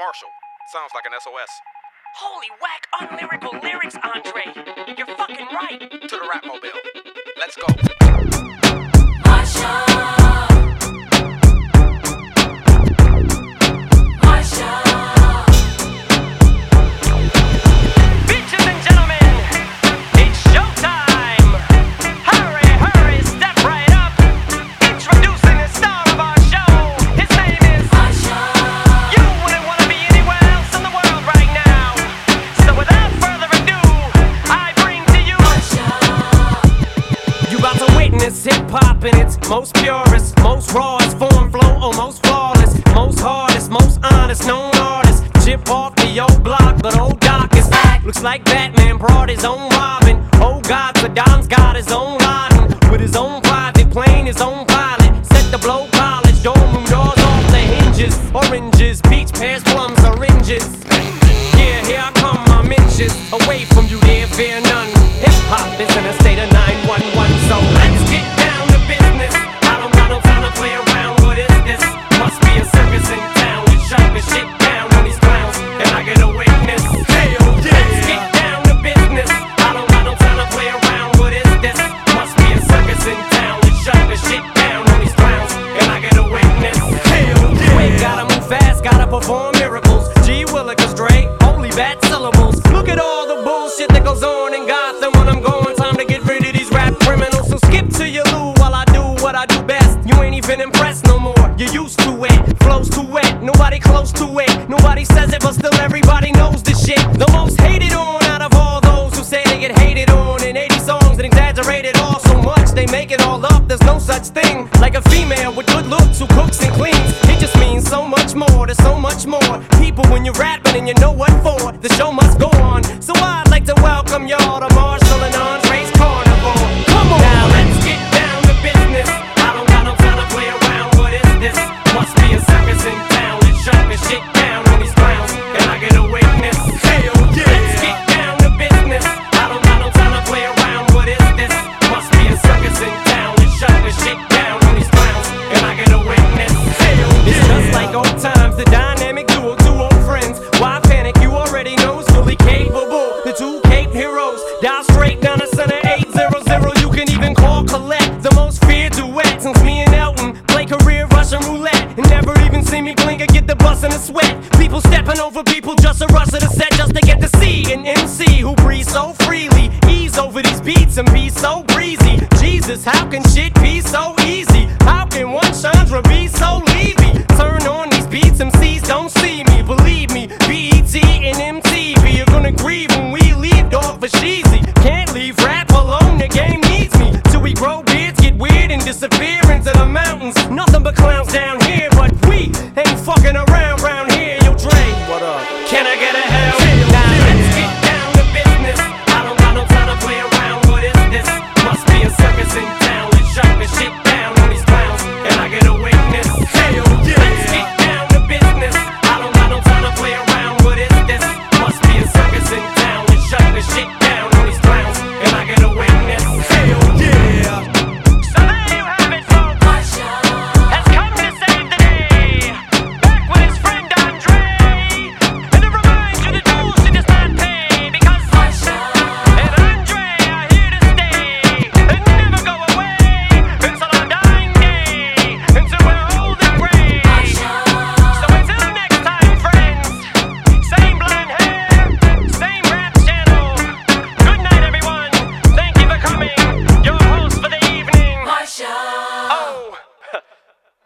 Marshall. Sounds like an SOS. Holy whack, unlyrical lyrics, Andre. You're fucking right. To the rap mobile. Let's go. Bitches and gentlemen, it's showtime. Hurry, hurry, step right up. Introducing the star of our show. His name is Usher. You wouldn't want to be anywhere else in the world right now. So without further ado, I bring to you Usher. You about to witness hip-hop in its most purest, most rawest form, flow almost flawless, most hardest, most honest, known artist. Chip off the old block, but old Doc is back. Looks like Batman brought his own Robin. Oh God, Saddam's got his own Laden. With his own private plane, his own pilot. Set to blow college, dorm room doors off the hinges. Oranges, peach, pears, plums, oranges. Yeah, here I come, my inches. Away from you, there fear none. Hip-hop is in a state of 911, so let's get down to business. I don't got no time to play around, what is this? Must be a circus in town. We shut the shit down on these clowns. Can I get a witness? Hell yeah! Let's get down to business. I don't got no time to play around. What is this? Must be a circus in town. We shut the shit down on these clowns. Can I get a witness? Hell yeah! Wait, gotta move fast, gotta perform miracles. G Willikers, Dre, holy bad syllables. Look at all the bullshit that goes on in Gotham when I'm going. Time to get rid of these rap criminals. So skip to your loo while I do what I do best. You ain't even impressed no more. You're used to it. Flows too wet. Nobody close to it. Nobody says it, but still everybody knows the shit. The most hated on out of all those who say they get hated on in 80 songs and exaggerated all so much they make it all up. There's no such thing like a female with good looks who cooks and cleans. It just means so much more. There's so much more people when you're rapping and you know what for. The show must go on. So I'd like to welcome y'all to Marshall and Andre's Carnival. Come on, now let's get down to business. I don't got no time to play around. What is this? Must be a circus in town. Let's shut the shit down on these clowns. Can I get a witness? Hell yeah! Let's get down to business. I don't got no time to play around. What is this? Must be a circus in town. Let's shut the shit down on these clowns. Can I get a witness? Hell yeah! It's just like old times, the dynamic duo, two old friends. Why panic? You already know it's fully capable. The two Cape heroes, dial straight down the center 800. You can even call Colette, the most feared duet since me and Elton play career Russian roulette and never even see me blink or get the bus in a sweat. People stepping over people just to rush to the set just to get to see an MC who breathes so freely, ease over these beats and be so breezy. Jesus, how can shit be so easy? How can one Chandra be so Levy? Turn on these beats, MCs don't see